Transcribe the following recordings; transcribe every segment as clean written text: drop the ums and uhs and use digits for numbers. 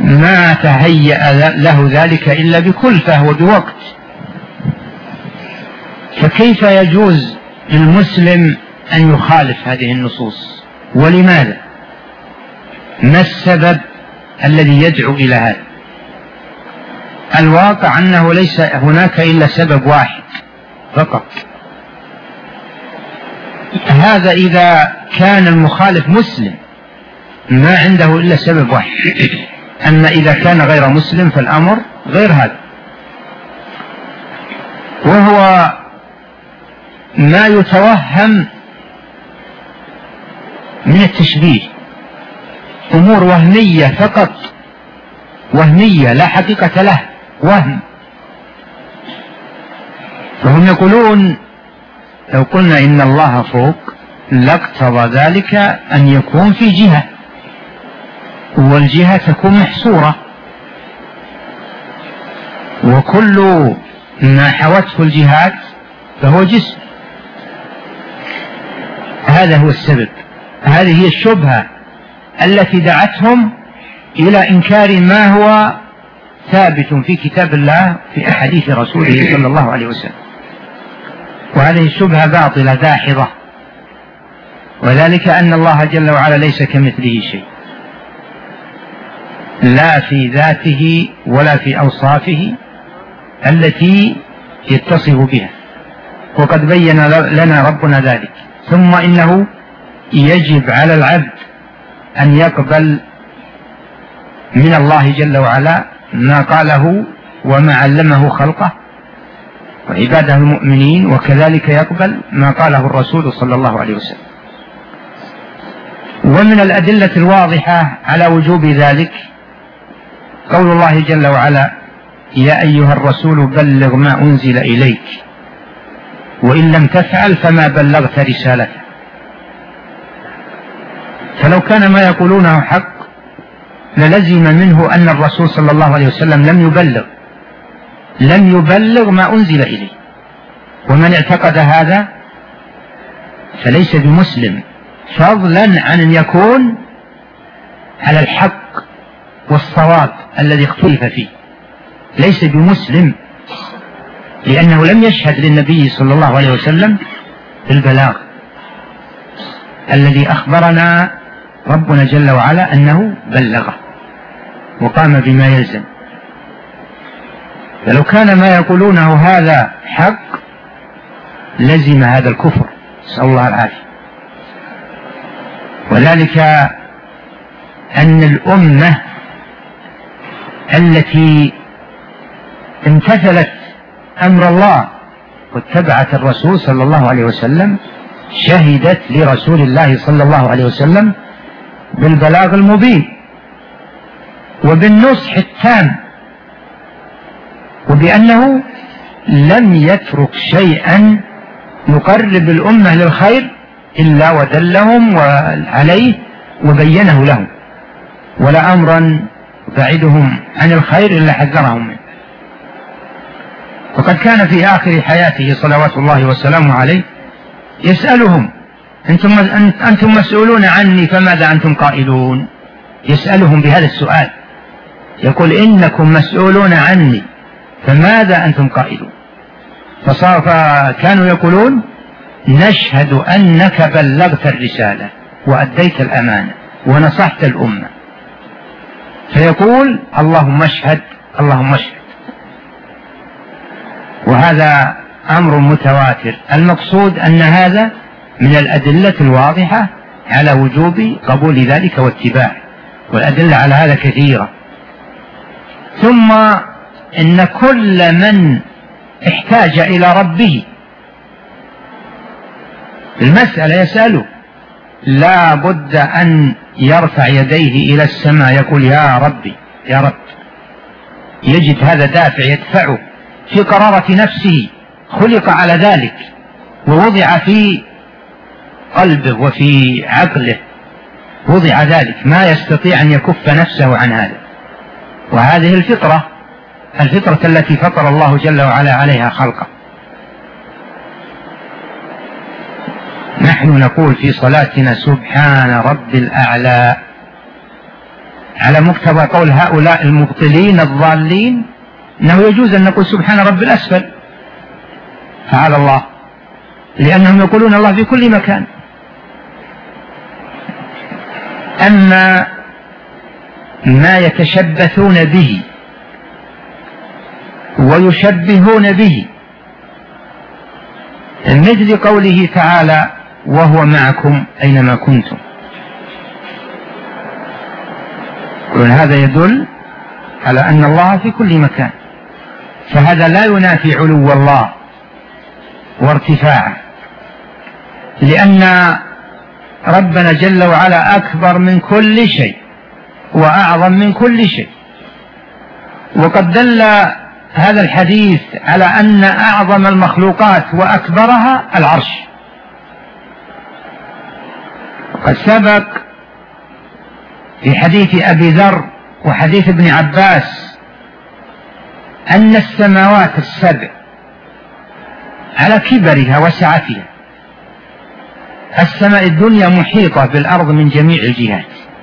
ما تهيأ له ذلك إلا بكلفة وبوقت. فكيف يجوز للمسلم أن يخالف هذه النصوص؟ ولماذا؟ ما السبب الذي يدعو إلى هذا؟ الواقع أنه ليس هناك إلا سبب واحد فقط. هذا إذا كان المخالف مسلم ما عنده إلا سبب واحد. أما إذا كان غير مسلم فالأمر غير هذا، وهو ما يتوهم من التشبيه، أمور وهمية فقط، وهمية لا حقيقة له، وهم. فهم يقولون لو قلنا إن الله فوق لاقتضى ذلك أن يكون في جهة، والجهة تكون محصورة، وكل ما حوته الجهات فهو جسم. هذا هو السبب، هذه هي الشبهة التي دعتهم إلى إنكار ما هو ثابت في كتاب الله في أحاديث رسوله صلى الله عليه وسلم. وهذه الشبهة باطلة داحضة، وذلك أن الله جل وعلا ليس كمثله شيء، لا في ذاته ولا في أوصافه التي يتصف بها، وقد بين لنا ربنا ذلك. ثم إنه يجب على العبد أن يقبل من الله جل وعلا ما قاله وما علمه خلقه وعباده المؤمنين، وكذلك يقبل ما قاله الرسول صلى الله عليه وسلم. ومن الأدلة الواضحة على وجوب ذلك قول الله جل وعلا: يا أيها الرسول بلغ ما أنزل إليك وإن لم تفعل فما بلغت رسالته. فلو كان ما يقولونه حق للزم منه أن الرسول صلى الله عليه وسلم لم يبلغ ما أنزل إليه، ومن اعتقد هذا فليس بمسلم، فضلا عن أن يكون على الحق والصواب الذي اختلف فيه، ليس بمسلم، لأنه لم يشهد للنبي صلى الله عليه وسلم بالبلاغ الذي أخبرنا ربنا جل وعلا أنه بلغه وقام بما يلزم. فلو كان ما يقولونه هذا حق لزم هذا الكفر، نسأل الله العافية. وذلك أن الأمة التي امتثلت أمر الله واتبعت الرسول صلى الله عليه وسلم شهدت لرسول الله صلى الله عليه وسلم بالبلاغ المبين وبالنصح التام، وبأنه لم يترك شيئا يقرب الأمة للخير إلا ودلهم عليه وبينه لهم، ولا أمرا بعدهم عن الخير إلا حذرهم منه. وقد كان في آخر حياته صلوات الله وسلامه عليه يسألهم: أنتم مسؤولون عني فماذا أنتم قائلون؟ يسألهم بهذا السؤال، يقول: إنكم مسؤولون عني فماذا أنتم قائلون؟ فكانوا يقولون: نشهد أنك بلغت الرسالة وأديت الأمانة ونصحت الأمة. فيقول: اللهم اشهد اللهم اشهد. وهذا أمر متواتر. المقصود أن هذا من الأدلة الواضحة على وجوب قبول ذلك واتباعه، والأدلة على هذا كثيرة. ثم إن كل من احتاج إلى ربه المسألة يسأله، لا بد أن يرفع يديه إلى السماء يقول: يا ربي يا رب. يجد هذا دافع يدفعه في قرارة نفسه، خلق على ذلك ووضع في قلبه وفي عقله، وضع ذلك، ما يستطيع أن يكف نفسه عن هذا. وهذه الفطرة التي فطر الله جل وعلا عليها خلقه. نحن نقول في صلاتنا: سبحان رب الأعلى، على مقتضى قول هؤلاء المبطلين الضالين أنه يجوز أن نقول سبحان رب الأسفل، تعالى الله، لأنهم يقولون الله في كل مكان. أما ما يتشبثون به ويشبهون به مثل قوله تعالى وهو معكم أينما كنتم، هذا يدل على أن الله في كل مكان، فهذا لا ينافي علو الله وارتفاعه، لأن ربنا جل وعلا أكبر من كل شيء وأعظم من كل شيء. وقد دل هذا الحديث على أن أعظم المخلوقات وأكبرها العرش. قد سبق في حديث أبي ذر وحديث ابن عباس أن السماوات السبع على كبرها وسعتها، السماء الدنيا محيطة بالأرض من جميع الجهات،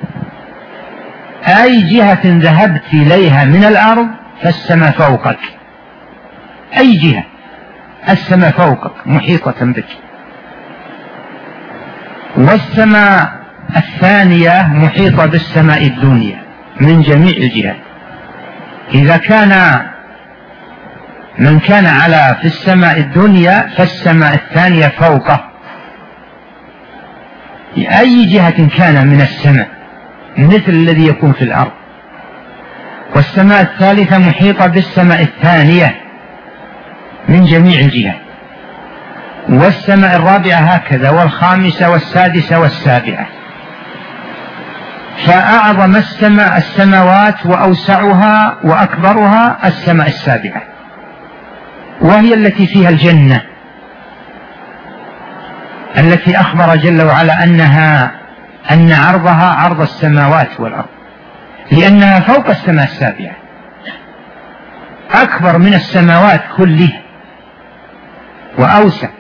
أي جهة ذهبت إليها من الأرض فالسماء فوقك، أي جهة السماء فوقك محيطة بك. والسماء الثانية محيطة بالسماء الدنيا من جميع الجهات. إذا كان من كان على في السماء الدنيا فالسماء الثانية فوقه أي جهة كان من السماء مثل الذي يكون في الأرض. والسماء الثالثة محيطة بالسماء الثانية من جميع الجهات، والسماء الرابعة هكذا، والخامسة والسادسة والسابعة. فأعظم السماوات وأوسعها وأكبرها السماء السابعة، وهي التي فيها الجنة التي أخبر جل وعلا أن عرضها عرض السماوات والأرض، لأنها فوق السماء السابعة، أكبر من السماوات كلها وأوسع.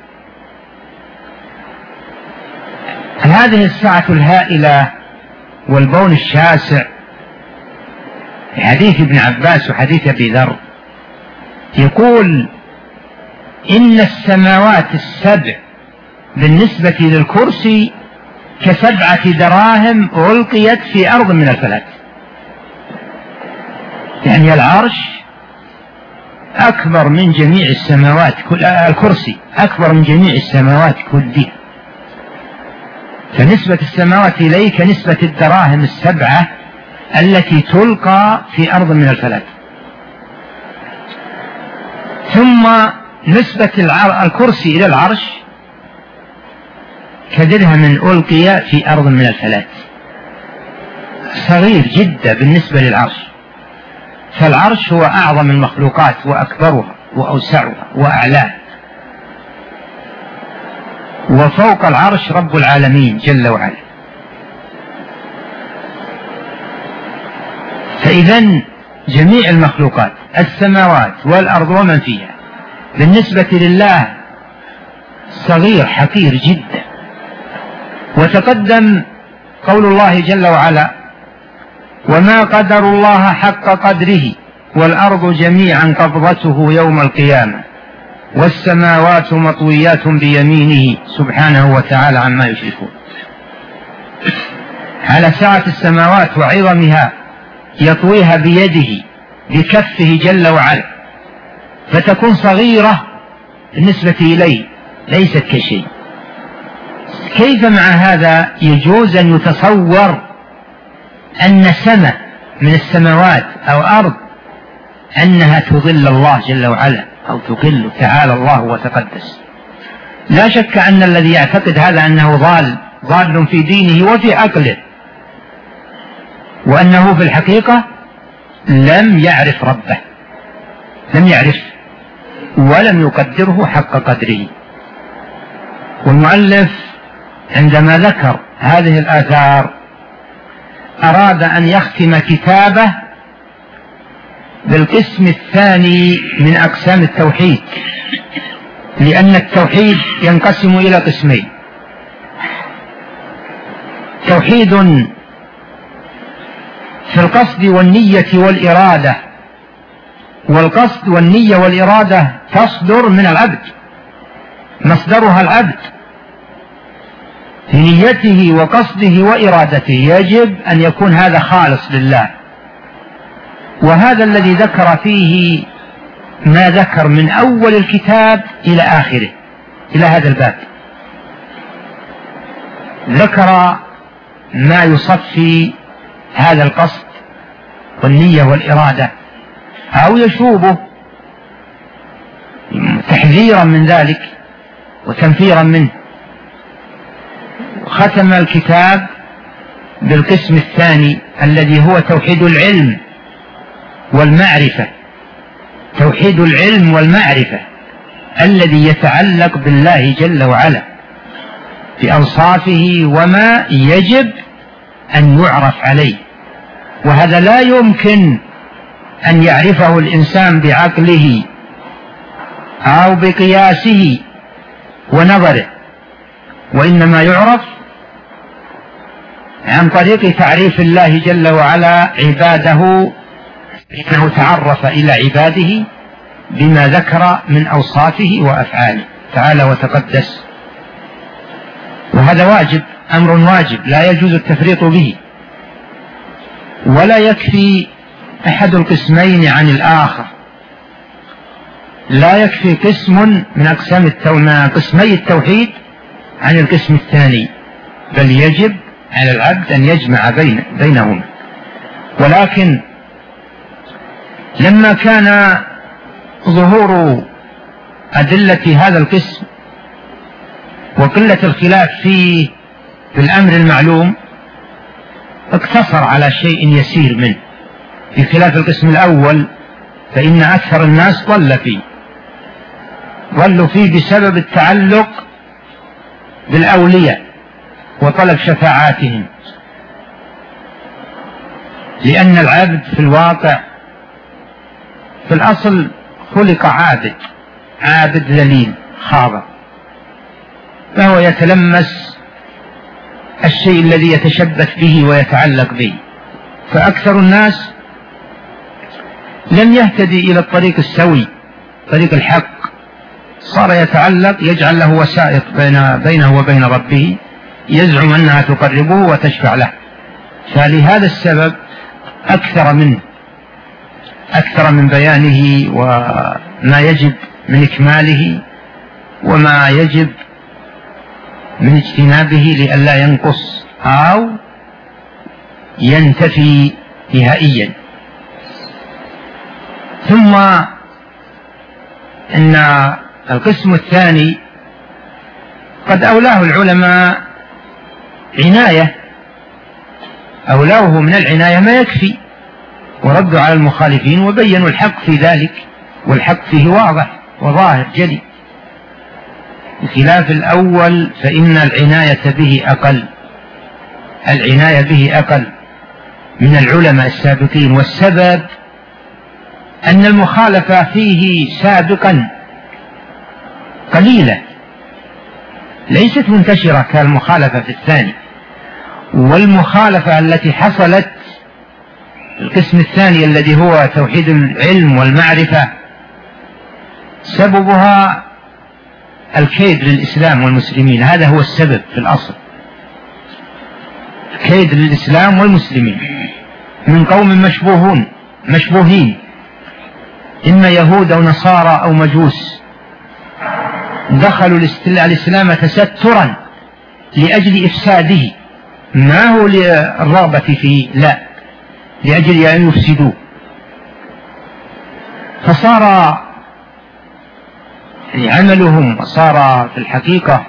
هذه السعة الهائلة والبون الشاسع في حديث ابن عباس وحديث أبي ذر يقول إن السماوات السبع بالنسبة للكرسي ك7 دراهم ألقيت في أرض من الفلات، يعني العرش أكبر من جميع السماوات، الكرسي أكبر من جميع السماوات كلها، فنسبة السماوات إليه كنسبة الدراهم ال7 التي تلقى في أرض من الفلات. ثم نسبة الكرسي إلى العرش كدرهم ألقي في أرض من الفلات، صغير جدا بالنسبة للعرش. فالعرش هو أعظم المخلوقات وأكبرها وأوسعها وأعلاها، وفوق العرش رب العالمين جل وعلا. فإذن جميع المخلوقات السماوات والأرض ومن فيها بالنسبة لله صغير حقير جدا. وتقدم قول الله جل وعلا وما قدر الله حق قدره والأرض جميعا قبضته يوم القيامة والسماوات مطويات بيمينه سبحانه وتعالى عما يشركون. على سعة السماوات وعظمها يطويها بيده بكفه جل وعلا، فتكون صغيرة بالنسبة إليه ليست كشيء. كيف مع هذا يجوز أن يتصور أن سماء من السماوات أو أرض أنها تظل الله جل وعلا أو تقل، تعالى الله وتقدس؟ لا شك أن الذي يعتقد هذا أنه ضال في دينه وفي عقله، وأنه في الحقيقة لم يعرف ربه، لم يعرف ولم يقدره حق قدره. والمؤلف عندما ذكر هذه الآثار أراد أن يختم كتابه بالقسم الثاني من أقسام التوحيد، لأن التوحيد ينقسم إلى قسمين: توحيد في القصد والنية والإرادة، والقصد والنية والإرادة تصدر من العبد، مصدرها العبد في نيته وقصده وإرادته، يجب أن يكون هذا خالص لله. وهذا الذي ذكر فيه ما ذكر من أول الكتاب إلى آخره، إلى هذا الباب ذكر ما يصفي هذا القصد والنية والإرادة أو يشوبه تحذيرا من ذلك وتنفيرا منه. ختم الكتاب بالقسم الثاني الذي هو توحيد العلم والمعرفة، توحيد العلم والمعرفة الذي يتعلق بالله جل وعلا بأوصافه وما يجب أن يعرف عليه. وهذا لا يمكن أن يعرفه الإنسان بعقله أو بقياسه ونظره، وإنما يعرف عن طريق تعريف الله جل وعلا عباده، إنه تعرف إلى عباده بما ذكر من أوصافه وأفعاله تعالى وتقدس. وهذا واجب، أمر واجب لا يجوز التفريط به، ولا يكفي أحد القسمين عن الآخر، لا يكفي قسم من أقسام قسمي التوحيد عن القسم الثاني، بل يجب على العبد أن يجمع بينهما. ولكن لما كان ظهور أدلة هذا القسم وقلة الخلاف فيه في الأمر المعلوم اقتصر على شيء يسير منه، بخلاف القسم الأول فإن أكثر الناس ضلوا فيه بسبب التعلق بالأولياء وطلب شفاعاتهم، لأن العبد في الواقع في الأصل خلق عابد ذليل خاضع، فهو يتلمس الشيء الذي يتشبث به ويتعلق به. فأكثر الناس لم يهتدي إلى الطريق السوي، طريق الحق، صار يتعلق، يجعل له وسائط بينه وبين ربه، يزعم أنها تقربه وتشفع له. فلهذا السبب أكثر من بيانه وما يجب من إكماله وما يجب من اجتنابه لئلا ينقص أو ينتفي نهائيا. ثم إن القسم الثاني قد أولاه العلماء عناية، أولوه من العناية ما يكفي، وردوا على المخالفين وبينوا الحق في ذلك، والحق فيه واضح وظاهر جلي، بخلاف الأول فإن العناية به أقل من العلماء السابقين. والسبب أن المخالفة فيه سابقا قليلة، ليست منتشرة كالمخالفة في الثاني. والمخالفة التي حصلت القسم الثاني الذي هو توحيد العلم والمعرفة سببها الكيد للإسلام والمسلمين، هذا هو السبب في الأصل، الكيد للإسلام والمسلمين من قوم مشبوهين، إما يهود أو نصارى أو مجوس، دخلوا الإسلام تسترا لأجل إفساده، ما هو للرغبة فيه، لا، لأجل أن يفسدوه. فصار عملهم وصار في الحقيقة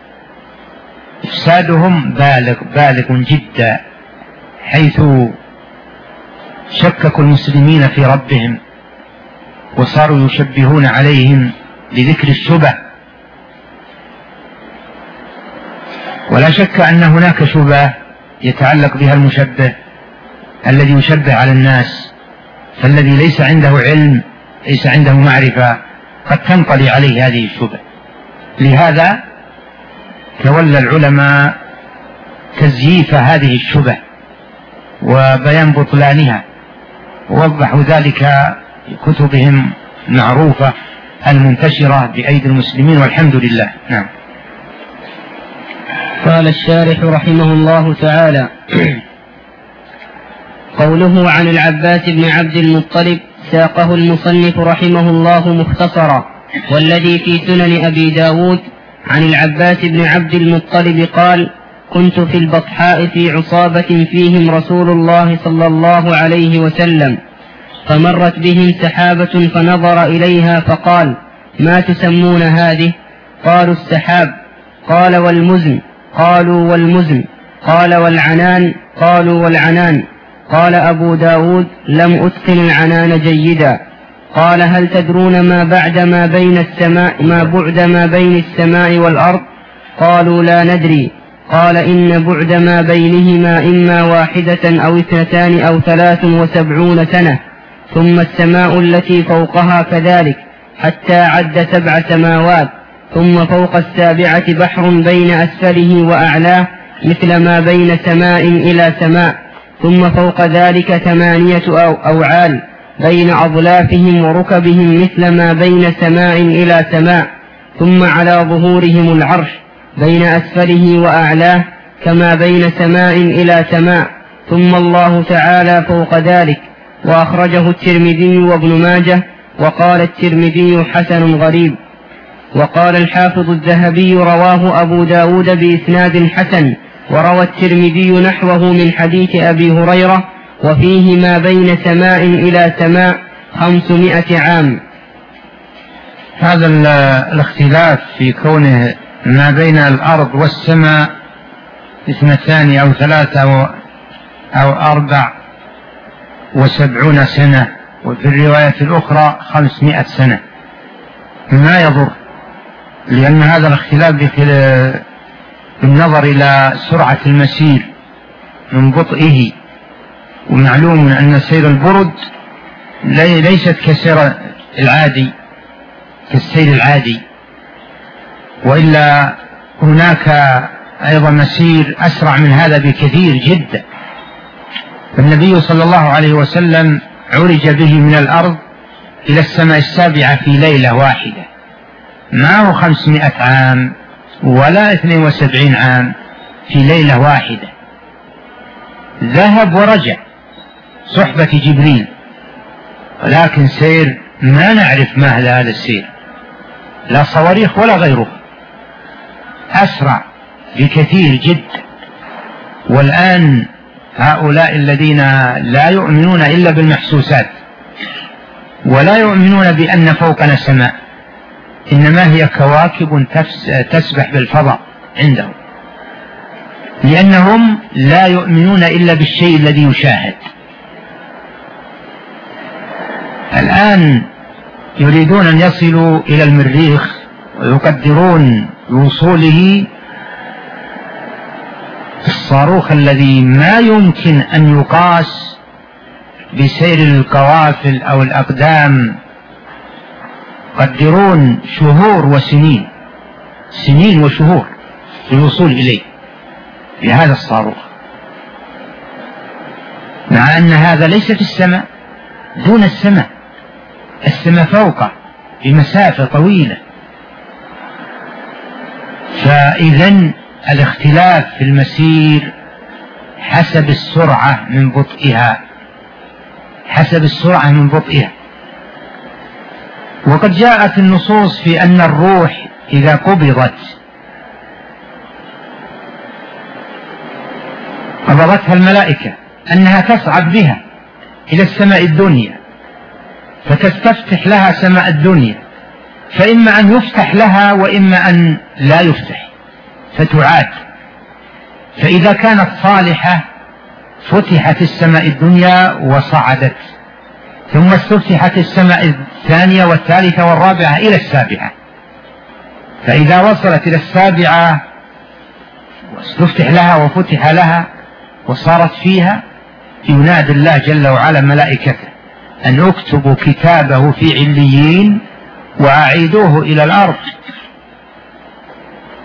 إفسادهم بالغ جدا، حيث شككوا المسلمين في ربهم وصاروا يشبهون عليهم بذكر الشبه. ولا شك أن هناك شبه يتعلق بها المشبه الذي يشبه على الناس، فالذي ليس عنده علم ليس عنده معرفة قد تنطلي عليه هذه الشبه. لهذا تولى العلماء تزييف هذه الشبه وبيان بطلانها، ووضحوا ذلك في كتبهم معروفة المنتشرة بأيدي المسلمين والحمد لله. نعم. قال الشارح رحمه الله تعالى: قوله عن العباس بن عبد المطلب ساقه المصنف رحمه الله مختصرا، والذي في سنن أبي داود عن العباس بن عبد المطلب قال: كنت في البطحاء في عصابة فيهم رسول الله صلى الله عليه وسلم، فمرت بهم سحابة فنظر إليها فقال: ما تسمون هذه؟ قالوا السحاب. قال: والمزن؟ قالوا والمزن. قال: والعنان؟ قالوا والعنان. قال أبو داود: لم أتقن العنان جيدا. قال: هل تدرون ما بعد ما بين السماء والأرض؟ قالوا: لا ندري. قال: إن بعد ما بينهما إما 1 أو 2 أو 73 سنة، ثم السماء التي فوقها كذلك، حتى عد 7 سماوات، ثم فوق 7 بحر بين أسفله وأعلاه مثل ما بين سماء إلى سماء، ثم فوق ذلك 8 أوعال بين أظلافهم وركبهم مثل ما بين سماء إلى سماء، ثم على ظهورهم العرش بين أسفله وأعلاه كما بين سماء إلى سماء، ثم الله تعالى فوق ذلك. وأخرجه الترمذي وابن ماجه، وقال الترمذي حسن غريب. وقال الحافظ الذهبي: رواه أبو داود بإسناد حسن، وروى الترمذي نحوه من حديث أبي هريرة، وفيه ما بين سماء إلى سماء 500 عام. هذا الاختلاف في كونه ما بين الأرض والسماء 2 أو 3 أو 74 سنة، وفي الرواية الأخرى 500 سنة، ما يضر، لأن هذا الاختلاف بالنظر إلى سرعة المسير من بطئه، ومعلوم أن سير البرد ليست كالسير العادي، وإلا هناك أيضا مسير أسرع من هذا بكثير جدا. النبي صلى الله عليه وسلم عرج به من الأرض إلى السماء 7 في ليلة واحدة، ما هو 500 عام ولا 72 عام، في ليلة واحدة ذهب ورجع صحبة جبريل، ولكن سير ما نعرف ما هذا السير، لا صواريخ ولا غيره، أسرع بكثير جدا. والآن هؤلاء الذين لا يؤمنون إلا بالمحسوسات، ولا يؤمنون بأن فوقنا سماء، إنما هي كواكب تسبح بالفضاء عندهم، لأنهم لا يؤمنون إلا بالشيء الذي يشاهد. الآن يريدون أن يصلوا إلى المريخ، ويقدرون بوصوله الصاروخ الذي ما يمكن أن يقاس بسير القوافل أو الأقدام، يقدرون شهور وسنين، سنين وشهور للوصول إليه بهذا الصاروخ، مع أن هذا ليس في السماء، دون السماء، السماء فوقه بمسافة طويلة. فإذن الاختلاف في المسير حسب السرعة من بطئها، وقد جاءت النصوص في أن الروح إذا قبضتها الملائكة أنها تصعد بها إلى السماء الدنيا، فتستفتح لها سماء الدنيا، فإما أن يفتح لها وإما أن لا يفتح فتعاد. فإذا كانت صالحة فتحت السماء الدنيا وصعدت، ثم استفتحت السماء الثانية والثالثة والرابعة إلى 7، فإذا وصلت إلى 7 واستفتح لها وفتح لها وصارت فيها، ينادي الله جل وعلا ملائكته أن اكتبوا كتابه في عليين وأعيدوه إلى الأرض،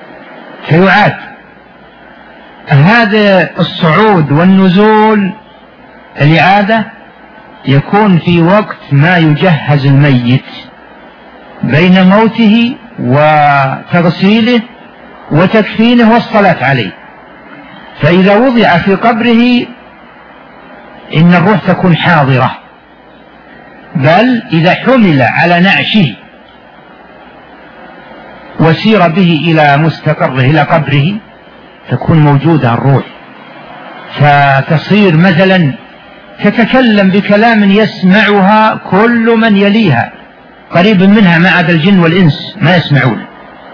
فيعاد. هذا الصعود والنزول الإعادة يكون في وقت ما يجهز الميت بين موته وتغسيله وتكفينه والصلاة عليه. فإذا وضع في قبره إن الروح تكون حاضرة، بل إذا حمل على نعشه وسير به إلى مستقره إلى قبره تكون موجودة الروح، فتصير مثلا تتكلم بكلام يسمعها كل من يليها قريب منها ما عدا الجن والإنس ما يسمعون.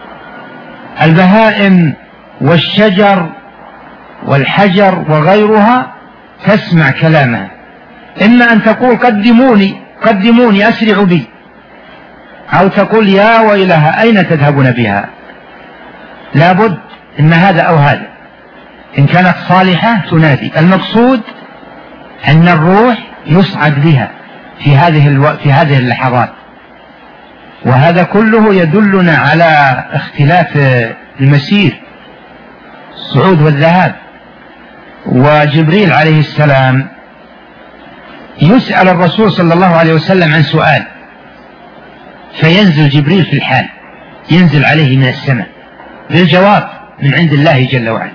البهائم والشجر والحجر وغيرها تسمع كلامها، إما أن تقول قدموني أسرعوا بي، أو تقول يا ويلها أين تذهبون بها. لابد إن هذا أو هذا، إن كانت صالحة تنادي. المقصود أن الروح يصعد بها في هذه اللحظات. وهذا كله يدلنا على اختلاف المسير، الصعود والذهاب. وجبريل عليه السلام يسأل الرسول صلى الله عليه وسلم عن سؤال، فينزل جبريل في الحال، ينزل عليه من السماء بالجواب من عند الله جل وعلا.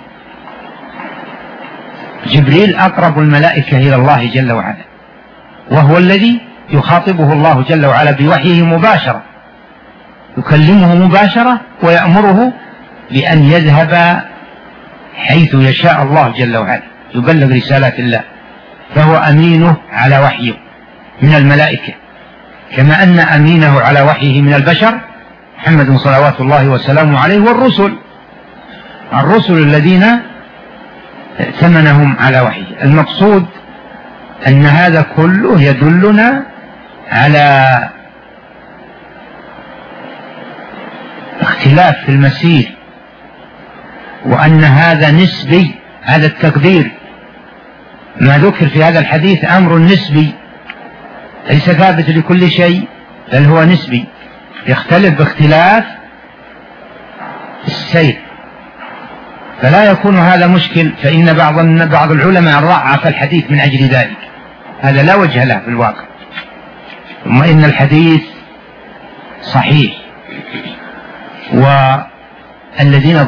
جبريل أقرب الملائكة إلى الله جل وعلا، وهو الذي يخاطبه الله جل وعلا بوحيه مباشرة، يكلمه مباشرة ويأمره بأن يذهب حيث يشاء الله جل وعلا يبلغ رسالات الله، فهو أمينه على وحيه من الملائكة، كما أن أمينه على وحيه من البشر محمد صلوات الله وسلامه عليه، والرسل الذين ائتمنهم على وحيه. المقصود أن هذا كله يدلنا على اختلاف في المسير، وأن هذا نسبي. هذا التقدير ما ذكر في هذا الحديث أمر نسبي، ليس ثابت لكل شيء، بل هو نسبي يختلف باختلاف السير. فلا يكون هذا مشكل، فإن بعض العلماء ضعف الحديث من أجل ذلك، هذا لا وجه له في الواقع. ثم إن الحديث صحيح، والذين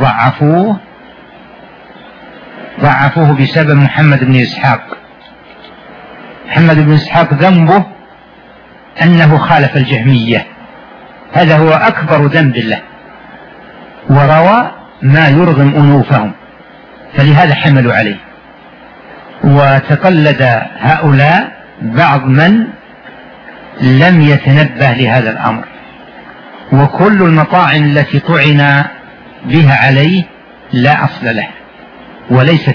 ضعفوه بسبب محمد بن إسحاق. محمد بن إسحاق ذنبه أنه خالف الجهمية، هذا هو أكبر ذنب له، وروى ما يرغم أنوفهم، فلهذا حملوا عليه. وتقلد هؤلاء بعض من لم يتنبه لهذا الأمر، وكل المطاعن التي طعن بها عليه لا أصل لها وليست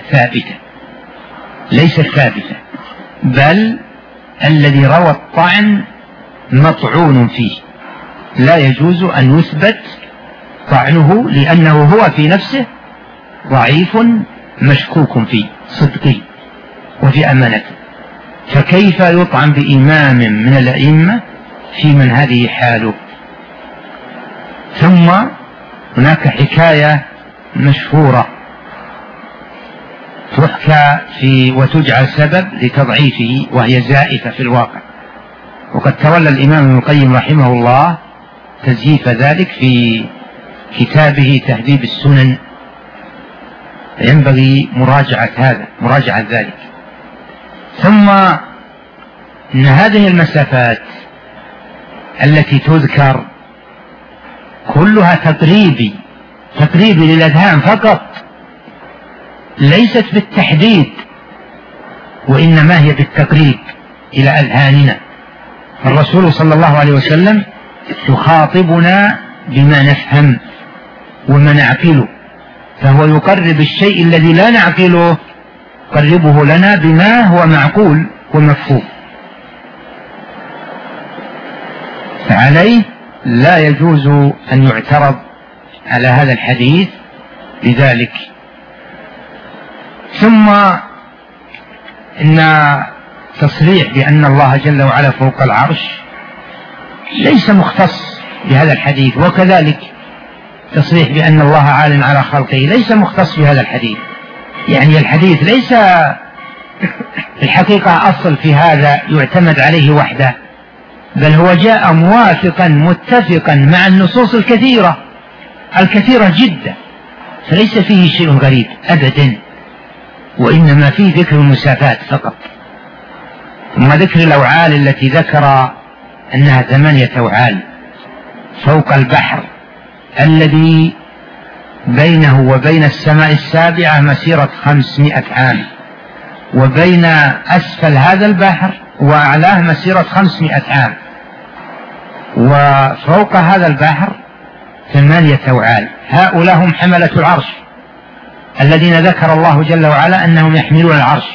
ثابتة، بل الذي روى الطعن مطعون فيه، لا يجوز أن يثبت طعنه، لأنه هو في نفسه ضعيف مشكوك في صدقه وفي أمانته، فكيف يطعن بإمام من الأئمة في من هذه حاله؟ ثم هناك حكاية مشهورة تحكى وتجعل سبب لتضعيفه، وهي زائفة في الواقع، وقد تولى الإمام ابن القيم رحمه الله تزييف ذلك في كتابه تهذيب السنن، ينبغي مراجعة ذلك. ثم إن هذه المسافات التي تذكر كلها تقريبي للأذهان فقط، ليست بالتحديد، وإنما هي بالتقريب إلى أذهاننا. الرسول صلى الله عليه وسلم يخاطبنا بما نفهم وما نعقله، فهو يقرب الشيء الذي لا نعقله، يقربه لنا بما هو معقول ومفهوم. فعليه لا يجوز أن يعترض على هذا الحديث بذلك. ثم إن تصريح بأن الله جل وعلا فوق العرش ليس مختص بهذا الحديث، وكذلك تصريح بأن الله عال على خلقه ليس مختص بهذا الحديث. يعني الحديث ليس الحقيقة أصل في هذا يعتمد عليه وحده، بل هو جاء موافقا متفقا مع النصوص الكثيرة جدا، فليس فيه شيء غريب أبدا، وإنما فيه ذكر المسافات فقط. ثم ذكر الأوعال التي ذكر أنها 8 أوعال فوق البحر الذي بينه وبين السماء السابعة مسيرة 500 عام، وبين أسفل هذا البحر وأعلاه مسيرة 500 عام، وفوق هذا البحر 8 أوعال. هؤلاء هم حملة العرش الذين ذكر الله جل وعلا أنهم يحملون العرش.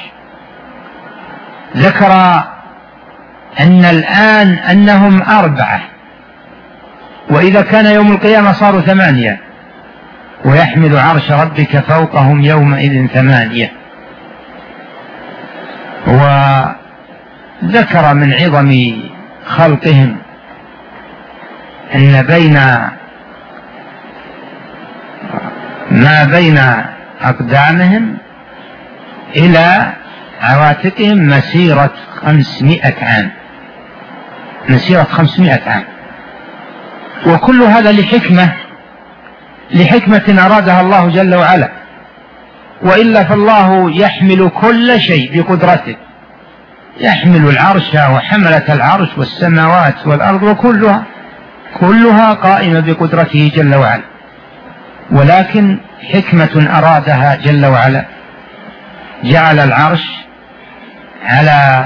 ذكر أن الآن أنهم 4، وإذا كان يوم القيامة صاروا 8، ويحمل عرش ربك فوقهم يومئذ 8. وذكر من عظم خلقهم أن ما بين أقدامهم إلى عواتقهم مسيرة 500 عام، مسيرة 500 عام. وكل هذا لحكمة أرادها الله جل وعلا، وإلا فالله يحمل كل شيء بقدرته، يحمل العرش وحملة العرش والسماوات والأرض، وكلها قائمة بقدرته جل وعلا، ولكن حكمة أرادها جل وعلا جعل العرش على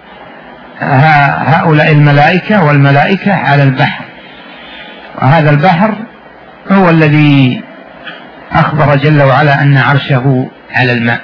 هؤلاء الملائكة، والملائكة على البحر، وهذا البحر هو الذي أخبر جل وعلا أن عرشه على الماء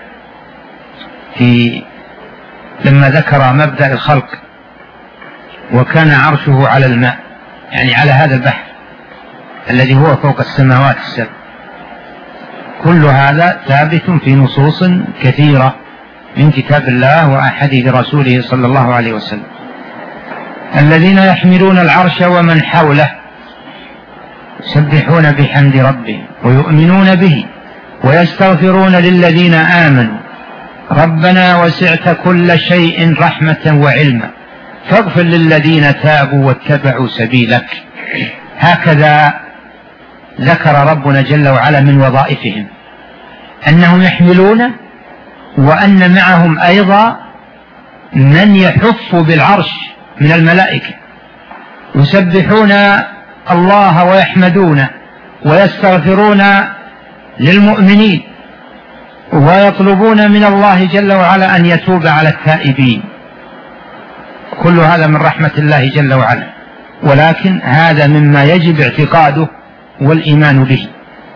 لما ذكر مبدأ الخلق، وكان عرشه على الماء، يعني على هذا البحر الذي هو فوق السماوات السبع. كل هذا ثابت في نصوص كثيرة من كتاب الله وأحاديث رسوله صلى الله عليه وسلم. الذين يحملون العرش ومن حوله يسبحون بحمد ربهم ويؤمنون به ويستغفرون للذين آمنوا ربنا وسعت كل شيء رحمة وعلما فاغفر للذين تابوا واتبعوا سبيلك. هكذا ذكر ربنا جل وعلا من وظائفهم أنهم يحملون، وأن معهم أيضا من يحف بالعرش من الملائكة، يسبحون الله ويحمدونه ويستغفرون للمؤمنين ويطلبون من الله جل وعلا أن يتوب على التائبين. كل هذا من رحمة الله جل وعلا، ولكن هذا مما يجب اعتقاده والإيمان به.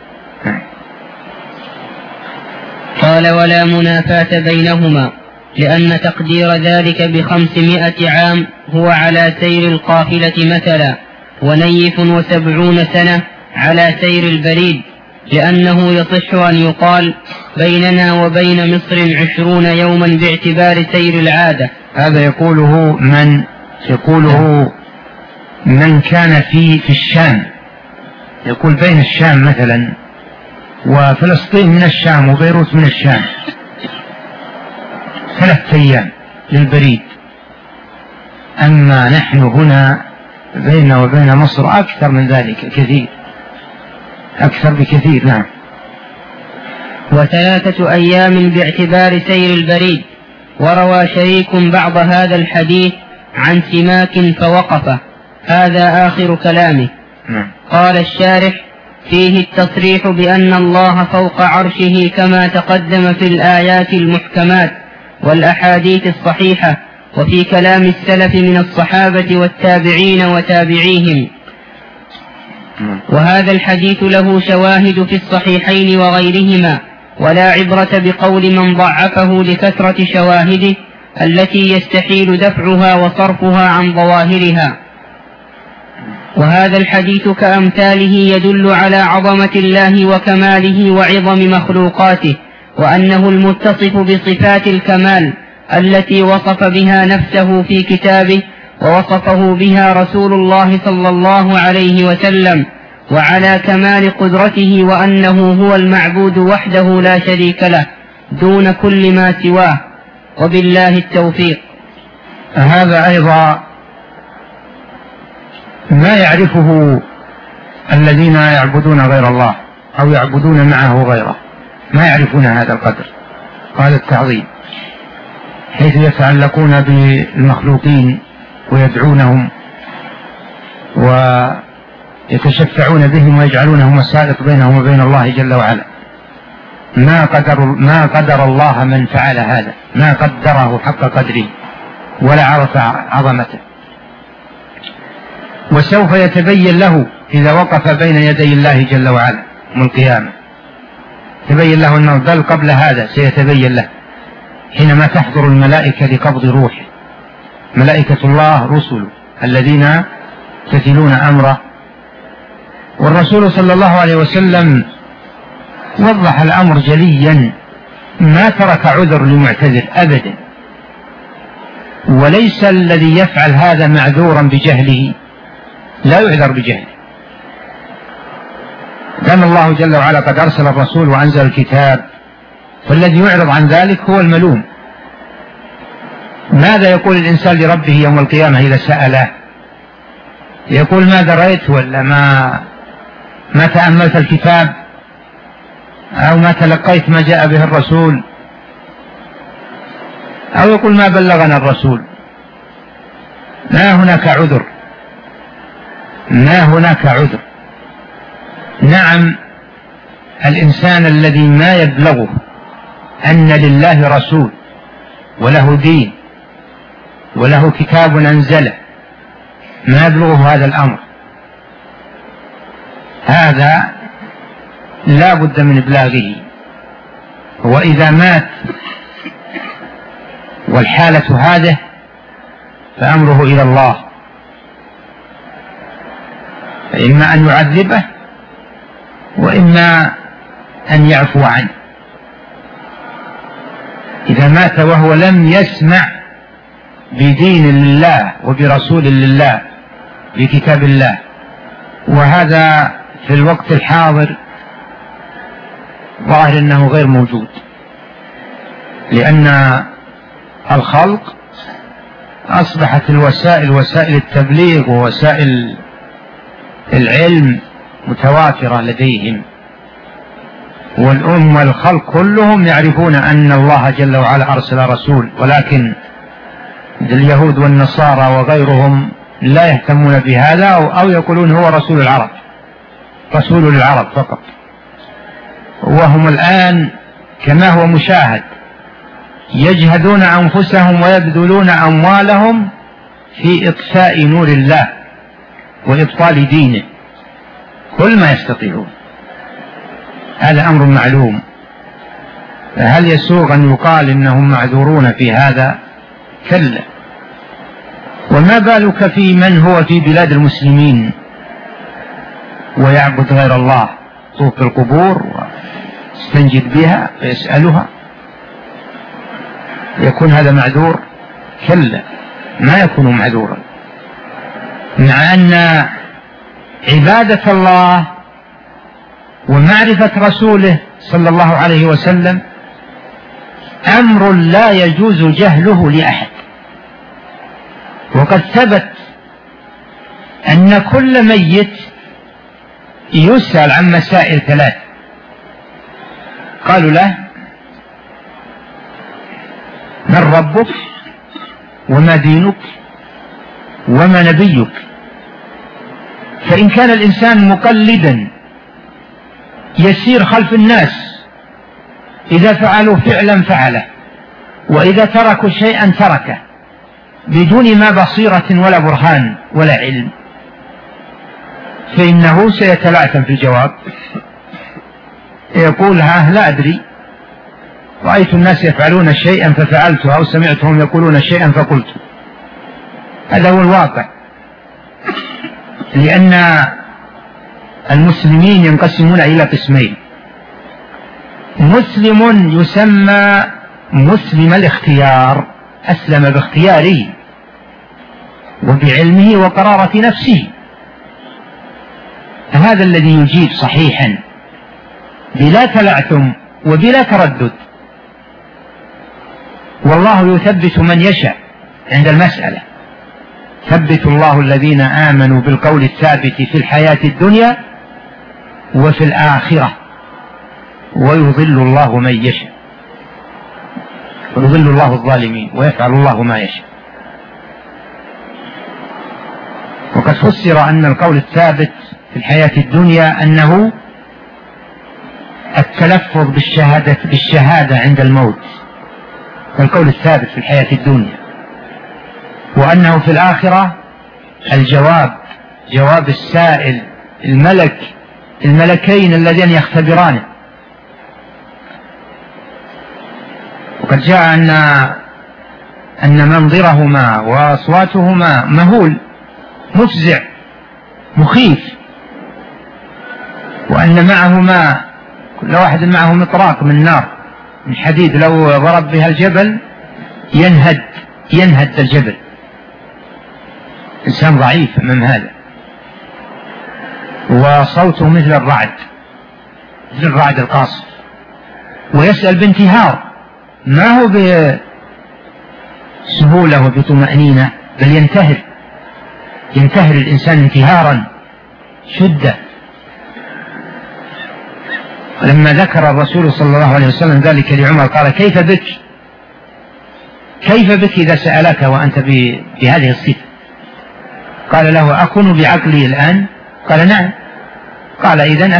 قال ولا منافاة بينهما، لأن تقدير ذلك ب500 عام هو على سير القافلة مثلا، ونيف 70 سنة على سير البريد، لأنه يصح أن يقال بيننا وبين مصر 20 يوما باعتبار سير العادة. هذا يقوله من كان في الشام، يقول بين الشام مثلا وفلسطين من الشام وبيروت من الشام 3 أيام للبريد، أما نحن هنا بيننا وبين مصر أكثر من ذلك كثير، أكثر بكثير. نعم. و3 أيام باعتبار سير البريد. وروى شريك بعض هذا الحديث عن سماك فوقفه. هذا آخر كلامه. قال الشارح فيه التصريح بأن الله فوق عرشه كما تقدم في الآيات المحكمات والأحاديث الصحيحة، وفي كلام السلف من الصحابة والتابعين وتابعيهم. وهذا الحديث له شواهد في الصحيحين وغيرهما، ولا عبرة بقول من ضعفه لكثرة شواهده التي يستحيل دفعها وصرفها عن ظواهرها. وهذا الحديث كأمثاله يدل على عظمة الله وكماله وعظم مخلوقاته، وأنه المتصف بصفات الكمال التي وصف بها نفسه في كتابه ووصفه بها رسول الله صلى الله عليه وسلم، وعلى كمال قدرته، وأنه هو المعبود وحده لا شريك له دون كل ما سواه. وبالله التوفيق. هذا أيضا ما يعرفه الذين يعبدون غير الله أو يعبدون معه غيره، ما يعرفون هذا القدر وهذا التعظيم، حيث يتعلقون بالمخلوقين ويدعونهم ويتشفعون بهم ويجعلونهم وسائط بينهم وبين الله جل وعلا. ما قدر الله من فعل هذا، ما قدره حق قدره ولا عرف عظمته. وسوف يتبين له إذا وقف بين يدي الله جل وعلا يوم القيامة، تبين له أنه بل قبل هذا سيتبين له حينما تحضر الملائكة لقبض روحه، ملائكة الله رسل الذين يمتثلون أمره. والرسول صلى الله عليه وسلم وضح الأمر جليا، ما ترك عذر لمعتذر أبدا، وليس الذي يفعل هذا معذورا بجهله، لا يعذر بجهله. كان الله جل وعلا قد أرسل الرسول وأنزل الكتاب، فالذي يعرض عن ذلك هو الملوم. ماذا يقول الإنسان لربه يوم القيامة إذا سأله؟ يقول ما دريت، ولا ما تأملت الكتاب، أو ما تلقيت ما جاء به الرسول، أو يقول ما بلغنا الرسول. ما هناك عذر، ما هناك عذر. نعم، الإنسان الذي ما يبلغه أن لله رسول وله دين وله كتاب أنزله، ما يبلغه هذا الأمر، هذا لا بد من إبلاغه. وإذا مات والحالة هذه فأمره إلى الله، فإما أن يعذبه وإما أن يعفو عنه. إذا مات وهو لم يسمع بدين الله وبرسول لله بكتاب الله، وهذا في الوقت الحاضر ظاهر أنه غير موجود، لأن الخلق أصبحت الوسائل، وسائل التبليغ ووسائل العلم متوافرة لديهم، والأمة والخلق كلهم يعرفون أن الله جل وعلا أرسل رسول، ولكن اليهود والنصارى وغيرهم لا يهتمون بهذا، أو يقولون هو رسول العرب، رسول للعرب فقط. وهم الآن كما هو مشاهد يجهدون أنفسهم ويبذلون أموالهم في إطفاء نور الله وإبطال دينه كل ما يستطيعون. هذا أمر معلوم، فهل يسوغ أن يقال إنهم معذورون في هذا؟ كلا. وما بالك في من هو في بلاد المسلمين ويعبد غير الله، يطوف في القبور ويستنجد بها ويسألها، يكون هذا معذور؟ كلا، ما يكون معذورا، مع أن عبادة الله ومعرفة رسوله صلى الله عليه وسلم أمر لا يجوز جهله لأحد. وقد ثبت أن كل ميت يسأل عن مسائل ثلاث. قالوا له من ربك وما دينك وما نبيك. فإن كان الإنسان مقلدا يسير خلف الناس، إذا فعلوا فعلا فعله، وإذا تركوا شيئا تركه بدون ما بصيرة ولا برهان ولا علم، فإنه سيتلعثم في الجواب، يقول لا أدري، رأيت الناس يفعلون شيئا ففعلته، أو سمعتهم يقولون شيئا فقلت. هذا هو الواقع، لأن المسلمين ينقسمون إلى قسمين: مسلم يسمى مسلم الاختيار، أسلم باختياره وبعلمه وقرارة نفسه، هذا الذي يجيب صحيحا بلا تلعثم وبلا تردد. والله يثبت من يشاء عند المسألة. ثبت الله الذين آمنوا بالقول الثابت في الحياة الدنيا وفي الآخرة ويضل الله من يشاء، ويضل الله الظالمين ويفعل الله ما يشاء. وقد فسر أن القول الثابت في الحياة الدنيا أنه التلفظ بالشهادة عند الموت، القول الثابت في الحياة الدنيا، وأنه في الآخرة جواب السائل، الملكين اللذين يختبرانه. وقد جاء أن منظرهما وأصواتهما مهول مفزع مخيف، وأن معهما كل واحد معه مطراق من نار من حديد، لو ضرب بها الجبل ينهد الجبل. إنسان ضعيف أمام هذا، وصوته مثل الرعد القاصف، ويسأل بانتهار، ما هو بسهولة وبطمأنينة، بل ينتهر الإنسان انتهارا شدة. ولما ذكر الرسول صلى الله عليه وسلم ذلك لعمر قال: كيف بك إذا سألك وأنت بهذه الصفة؟ قال له: أكون بعقلي الآن؟ قال: نعم. قال: إذن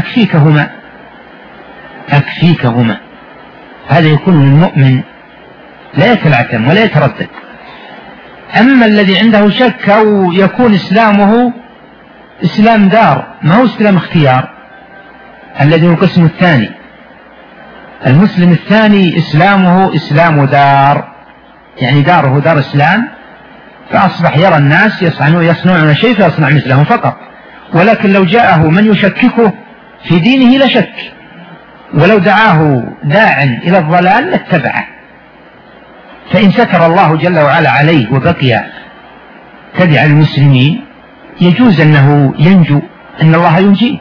أكفيكهما. هذا يكون المؤمن لا يتلعثم ولا يتردد. أما الذي عنده شك أو يكون إسلامه إسلام دار، ما هو إسلام اختيار، الذي هو القسم الثاني. المسلم الثاني إسلامه إسلام دار، يعني داره دار إسلام، فأصبح يرى الناس يصنعون شيء فيصنع مثلهم فقط. ولكن لو جاءه من يشككه في دينه لشك، ولو دعاه داع إلى الضلال لاتبعه. فإن ستر الله جل وعلا عليه وبقي تبع المسلمين يجوز أنه ينجو، أن الله ينجيه،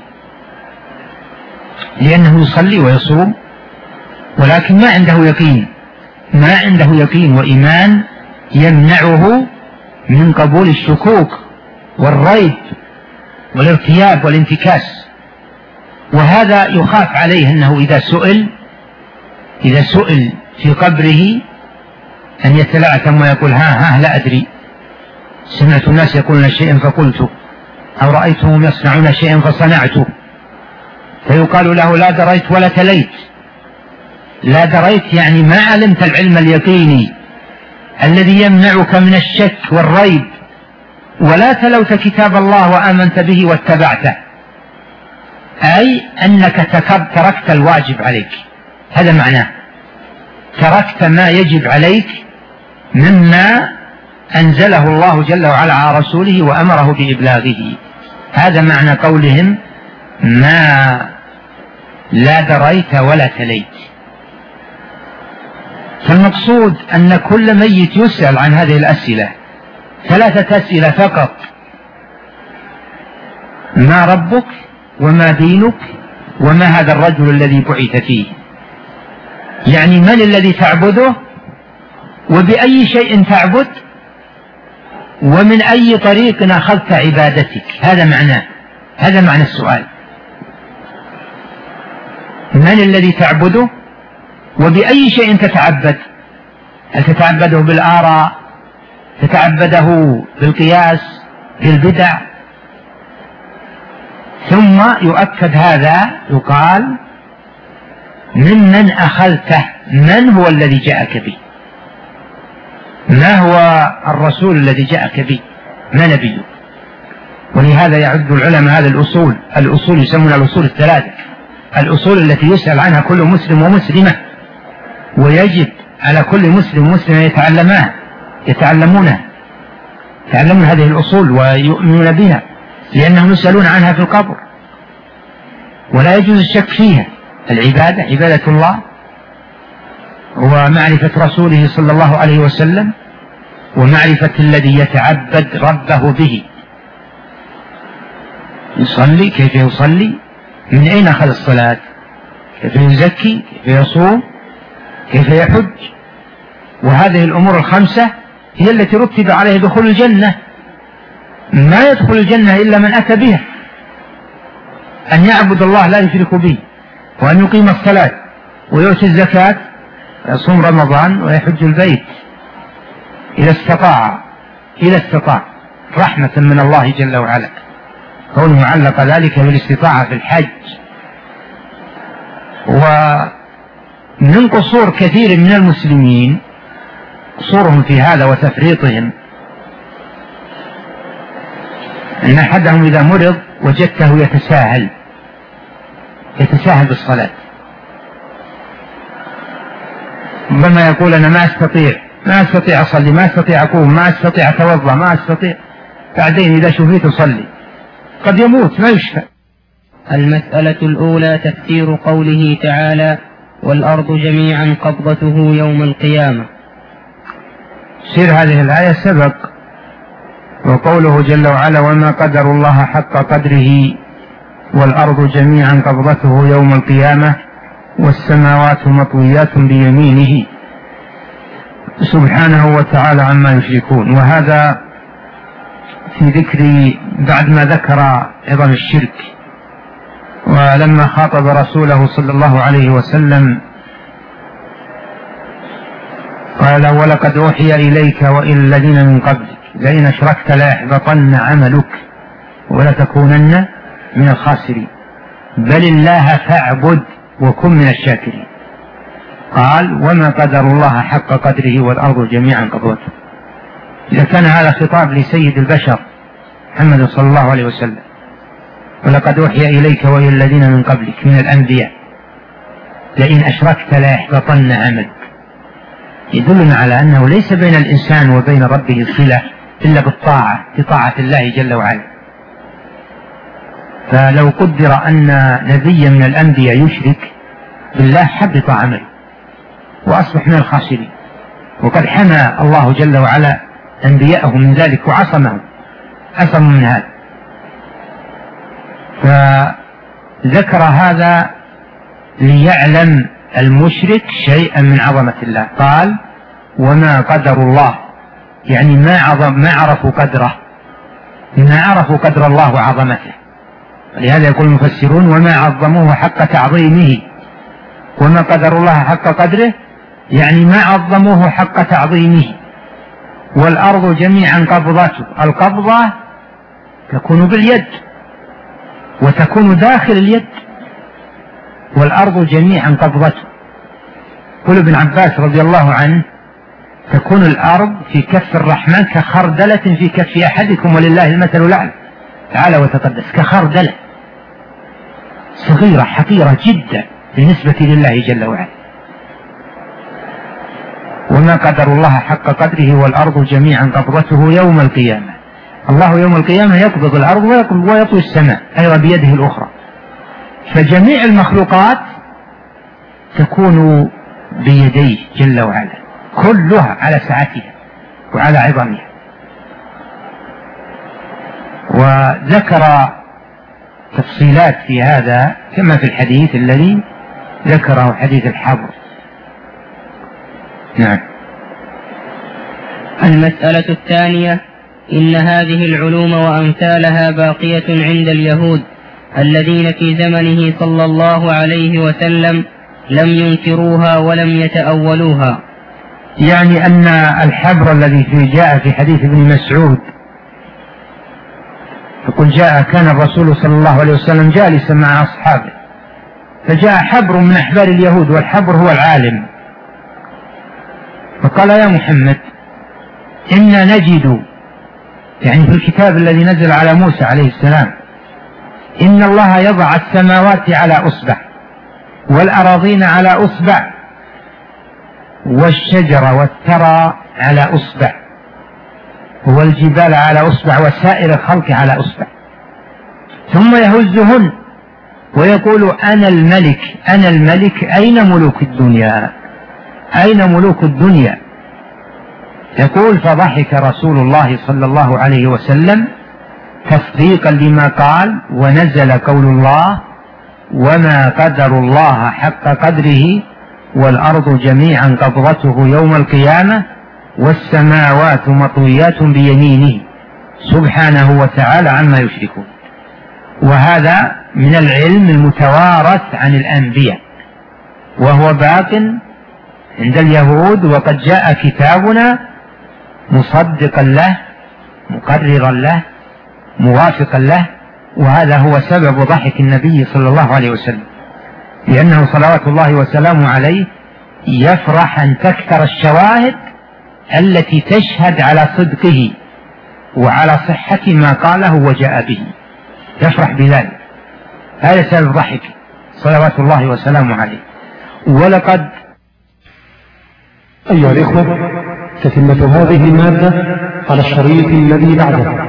لأنه يصلي ويصوم، ولكن ما عنده يقين وإيمان يمنعه من قبول الشكوك والريب والارتياب والانتكاس. وهذا يخاف عليه أنه إذا سئل في قبره أن يتلعثم ويقول: ها لا أدري، سمعت الناس يقولون شيئا فقلت، أو رأيتهم يصنعون شيئا فصنعته. فيقال له: لا دريت ولا تليت. لا دريت يعني ما علمت العلم اليقيني الذي يمنعك من الشك والريب، ولا تلوت كتاب الله وآمنت به واتبعته، أي أنك تركت الواجب عليك. هذا معناه، تركت ما يجب عليك مما أنزله الله جل وعلا على رسوله وأمره بإبلاغه. هذا معنى قولهم: ما لا دريت ولا تليت. فالمقصود أن كل ميت يسأل عن هذه الأسئلة، 3 أسئلة فقط: ما ربك، وما دينك، وما هذا الرجل الذي بعث فيه. يعني من الذي تعبده، وبأي شيء تعبد، ومن أي طريق أخذت عبادتك. هذا معنى السؤال: من الذي تعبده، وبأي شيء تتعبد. هل تتعبده بالآراء، تتعبده بالقياس، بالبدع؟ ثم يؤكد هذا، يقال: ممن أخذته، من هو الذي جاءك به، ما هو الرسول الذي جاءك به، ما نبيه. ولهذا يعد العلماء هذا الأصول يسمونها الأصول 3، الأصول التي يسأل عنها كل مسلم ومسلمة، ويجب على كل مسلم ومسلمة يتعلمون هذه الأصول ويؤمنون بها، لأنهم يسألون عنها في القبر، ولا يجوز الشك فيها. العبادة عبادة الله، ومعرفة رسوله صلى الله عليه وسلم، ومعرفة الذي يتعبد ربه به. يصلي، كيف يصلي، من أين أخذ الصلاة، كيف يزكي، كيف يصوم، كيف يحج. وهذه الأمور الخمسة هي التي رتب عليها دخول الجنة. ما يدخل الجنة إلا من أتى بها: أن يعبد الله لا يشرك به، وأن يقيم الصلاة، ويؤتي الزكاة، ويصوم رمضان، ويحج البيت إذا استطاع رحمة من الله جل وعلا، كونه علق ذلك بالاستطاعة في الحج. ومن قصور كثير من المسلمين، قصورهم في هذا وتفريطهم، أن أحدهم إذا مرض وجدته يتساهل بالصلاة، ربما يقول: أنا ما أستطيع أصلي، ما أستطيع أقوم، ما أستطيع أتوضأ، ما أستطيع. بعدين إذا شفيت أصلي، قد يموت ما يشفى. المسألة الأولى تفسير قوله تعالى: والأرض جميعا قبضته يوم القيامة. تفسير هذه الآية سبق، وقوله جل وعلا: وما قدر الله حق قدره والأرض جميعا قبضته يوم القيامة والسماوات مطويات بيمينه سبحانه وتعالى عما يشركون. وهذا في ذكر بعد ما ذكر عظم الشرك، ولما خاطب رسوله صلى الله عليه وسلم قال: ولقد أوحي إليك وإلى الذين من قبلك لئن أشركت ليحبطن عملك ولتكونن من الخاسرين بل الله فاعبد وكن من الشاكرين. قال: وما قدر الله حق قدره والأرض جميعا قبضته. إذا كان هذا خطاب لسيد البشر محمد صلى الله عليه وسلم: ولقد أوحي إليك وإلى الذين من قبلك من الأنبياء لئن أشركت ليحبطن عملك، يدلنا على أنه ليس بين الإنسان وبين ربه صلة إلا بالطاعة، بطاعة الله جل وعلا. فلو قدر أن نبي من الأنبياء يشرك بالله حبط عمله وأصبح من الخاسرين، وقد حمى الله جل وعلا أنبياءه من ذلك وعصمهم من هذا. فذكر هذا ليعلم المشرك شيئا من عظمة الله. قال: وما قدر الله، يعني ما عرفوا قدره، ما عرفوا قدر الله وعظمته. ولهذا يقول المفسرون: وما عظموه حق تعظيمه. وما قدر الله حق قدره يعني ما عظموه حق تعظيمه. والأرض جميعا قبضته، القبضة تكون باليد وتكون داخل اليد. والأرض جميعا قبضته. يقول ابن عباس رضي الله عنه: تكون الأرض في كف الرحمن كخردلة في كف أحدكم ولله المثل الأعلى تعالى وتقدس، كخردلة صغيرة حقيرة جدا بالنسبة لله جل وعلا. وما قدر الله حق قدره والأرض جميعا قبضته يوم القيامة. الله يوم القيامة يقبض الأرض ويطوي السماء أيضا بيده الأخرى. فجميع المخلوقات تكون بيديه جل وعلا، كلها على سعتها وعلى عظمها. وذكر تفصيلات في هذا كما في الحديث الذي ذكره حديث الحبر. نعم. المسألة الثانية: إن هذه العلوم وأمثالها باقية عند اليهود الذين في زمنه صلى الله عليه وسلم لم ينكروها ولم يتأولوها. يعني أن الحبر الذي جاء في حديث ابن مسعود يقول: كان الرسول صلى الله عليه وسلم جالسا مع أصحابه فجاء حبر من أحبار اليهود، والحبر هو العالم، فقال: يا محمد، إنا نجد، يعني في الكتاب الذي نزل على موسى عليه السلام، إن الله يضع السماوات على أصبع والأراضين على أصبع والشجر والثرى على أصبع والجبال على أصبع وسائر الخلق على أصبع، ثم يهزهن ويقول: أنا الملك أنا الملك، أين ملوك الدنيا أين ملوك الدنيا؟ يقول: فضحك رسول الله صلى الله عليه وسلم تصديقا لما قال، ونزل قول الله: وما قدر الله حق قدره والأرض جميعا قبضته يوم القيامة والسماوات مطويات بيمينه سبحانه وتعالى عما يشركون. وهذا من العلم المتوارث عن الأنبياء، وهو باق عند اليهود، وقد جاء كتابنا مصدقا له مقررا له موافقا له. وهذا هو سبب ضحك النبي صلى الله عليه وسلم، لأنه صلوات الله وسلامه عليه يفرح أن تكثر الشواهد التي تشهد على صدقه وعلى صحة ما قاله وجاء به، يفرح بذلك. هذا سبب ضحك صلوات الله وسلامه عليه. ولقد أيها الإخوة، تتمة هذه المادة على الشريط الذي بعده.